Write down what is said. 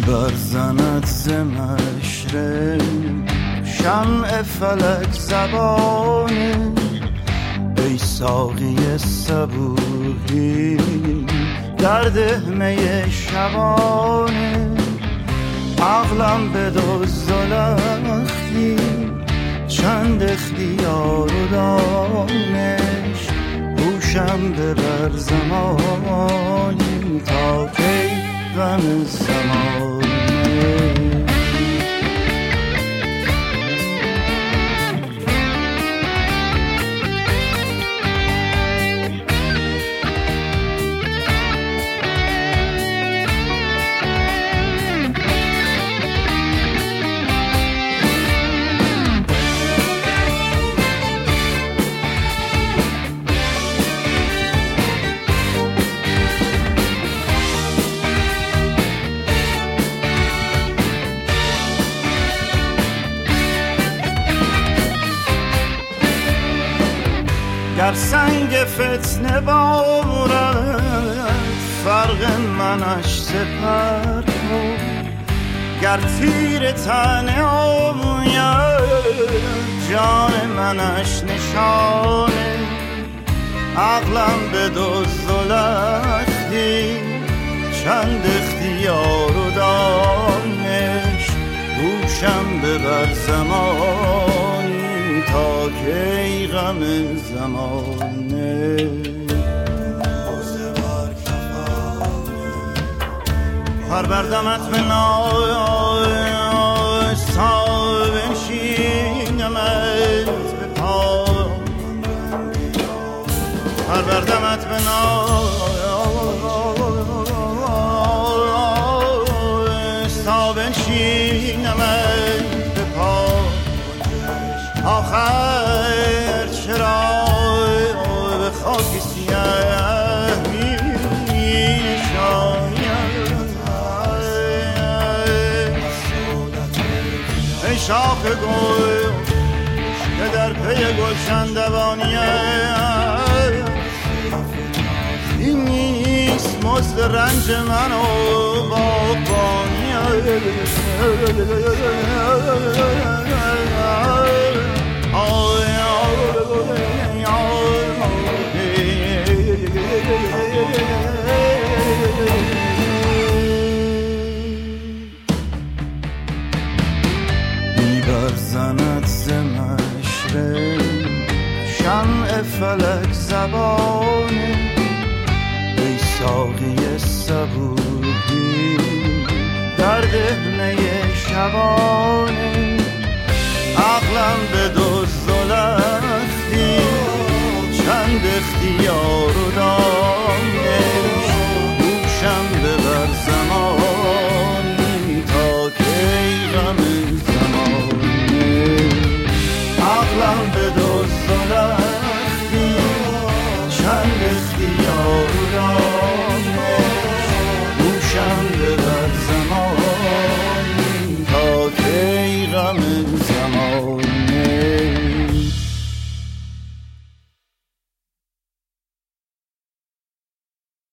برزند ز مشرق شمع فلک زبانه، ای ساقی صبوحی درده می شبانه. عقلم به دوزلختی چند اختیار و دانش، هوشم ببر زمانی تا کی غم زمانه. گر سنگ فتنه بارد فرق منش سپر کن، گر تیر تنه آید جان منش نشانه. عقلم به دوزلختی چند اختیار و دانش، هوشم ببر زمانی تا کی غم زمانه. پر بردمت به ناز تا بنشینمت به پا، پر بردمت به ناز تا بنشینمت به پا. آخر چرا به خاک سیاه می نشانیم، ای شاخ گل که در پی گلشن دوانیم. این نیست مزد رنج من و باغبانیم. برزند ز مشرق شمع فلک زبانه، ای ساقی صبوحی درده می شبانه. عقلم به دوزلختی چند اختیار و دانش،